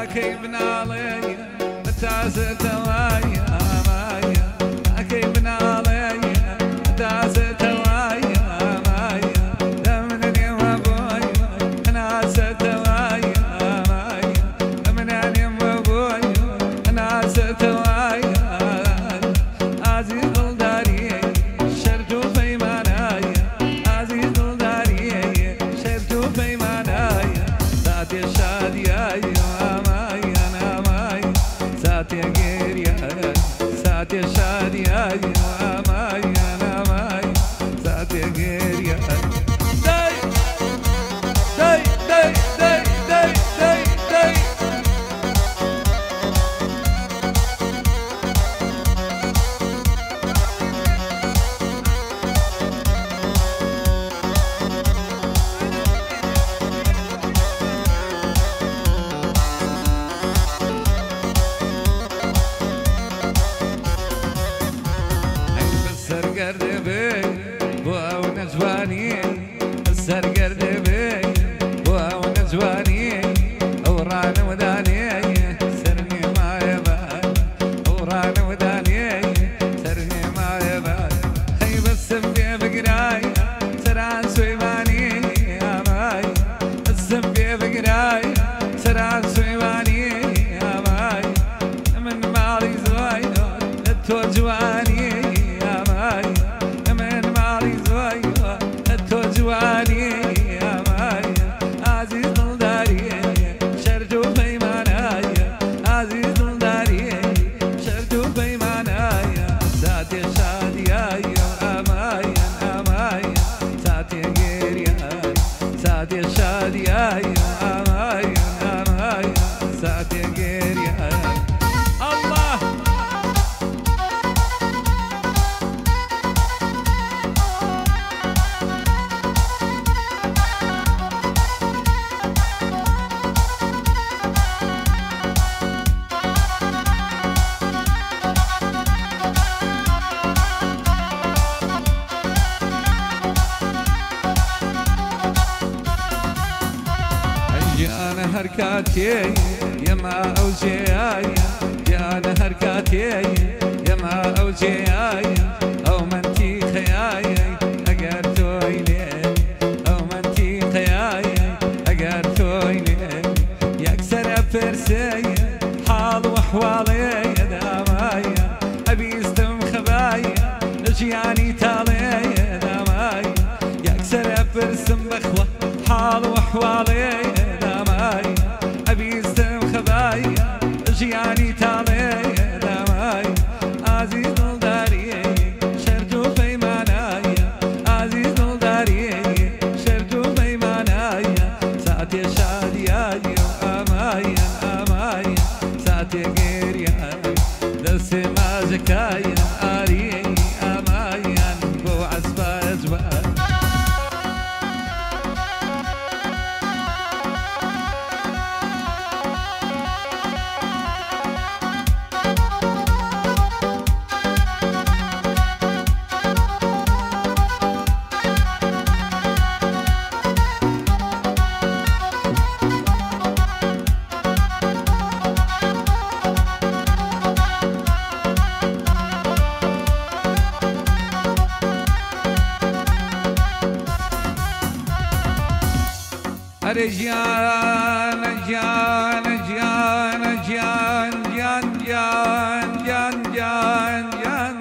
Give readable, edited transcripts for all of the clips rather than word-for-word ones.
كيف نالي متاسة وايا مايا كيف نالي متاسة وايا مايا لمنني وابوي ناسة وايا مايا لمنني وابوي ناسة وايا عزيز الداري شرجو في منايا عزيز الداري شرجو في منايا ذات الشادية ساتي غيريا ساتي شادية ماي أنا ماي ساتي غيريا داي داي داي داي داي داي داي قربي بوا ونجواني السر قربي بوا ونجواني وران وداني سرني ما يبان وران وداني سرني ما يبان هي بس في بقراي سران سويماني يا ماي بس في بقراي سران سويماني يا ماي من مالي زوايا التوجواني جواني يا ماي عزيز الداري شرجو في منايا عزيز الداري شرجو في منايا ساتي شادية أمايا أمايا ساتي غيريا ساتي شادية أمايا أمايا ساتي غيريا الله جانا هركاتي يا ما أوجياي جانا هركاتي يا ما أوجياي أو منتي خياي أقرتوي لي أو منتي خياي أقرتوي لي يكسر فرسي حال وحوالي يا داماي أبي استم خباي نجياني تالي يا داماي يكسر فرسم بخوة حال وحوالي أبي استم خباي جياني تالي دماي عزيز الداري شرجو في منايا عزيز الداري شرجو في منايا ساتي شادية أمايا أمايا ساتي غيريا دسي ما زكايا أري أمايا بو عزبا أجبال جان جان جان جان جان جان جان جان جان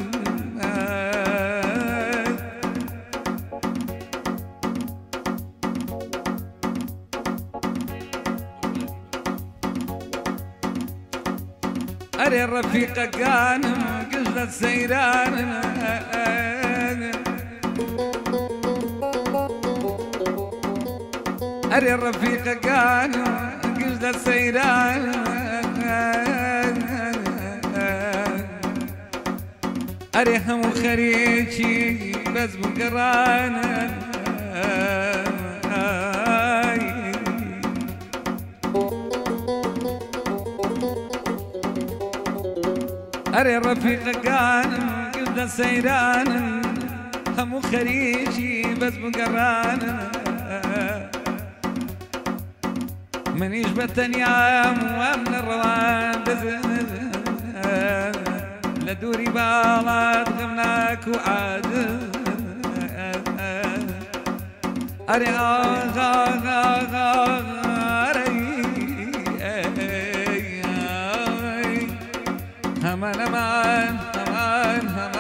أري الرفيق كان قصة سيران أري الرفيق كان قصة سيران أريهم خريجي بس بقران أري الرفيق كان قصة سيران هم خريجي بس بقران منيش بتنيام ومن الروان لدوري بالات غمناك وعاد أري همان همان همان